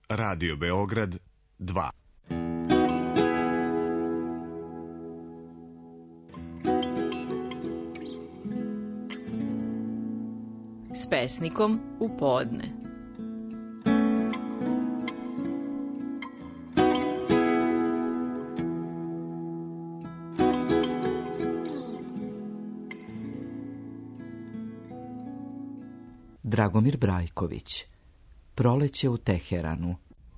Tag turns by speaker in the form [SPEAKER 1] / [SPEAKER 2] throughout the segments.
[SPEAKER 1] Radio Beograd 2.
[SPEAKER 2] S pesnikom u podne.
[SPEAKER 3] Dragomir Brajković. Proleće u Teheranu.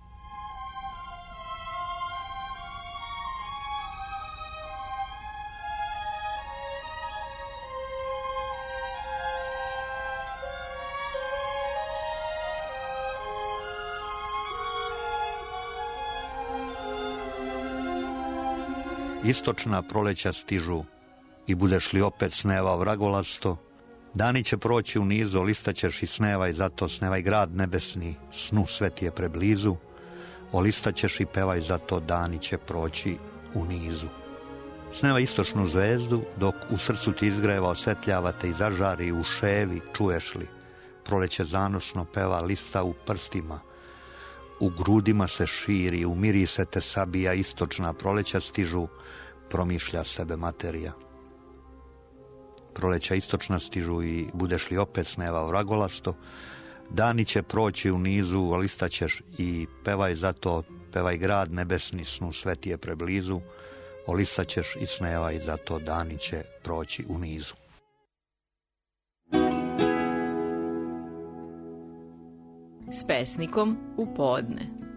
[SPEAKER 4] Istočna proleća stižu i budeš li opet sneva vragolasto, dani će proći u nizu, olistaćeš i snevaj, zato snevaj grad nebesni, snu sve ti je preblizu, olistaćeš i pevaj, zato dani će proći u nizu. Snevaj istočnu zvezdu, dok u srcu ti izgreva, osvetljava te i zažari u ševi, čuješ li, proleće zanosno peva, lista u prstima, u grudima se širi, u mirise te sabija, istočna proleća stižu, promišlja sebe materija. Proleća istočna stižu i budeš li opet sneva vragolasto, dani će proći u nizu, olistaćeš i pevaj, zato pevaj grad nebesni, snu sve ti je preblizu, olistaćeš i snevaj, zato dani će proći u nizu.
[SPEAKER 2] S pesnikom u podne.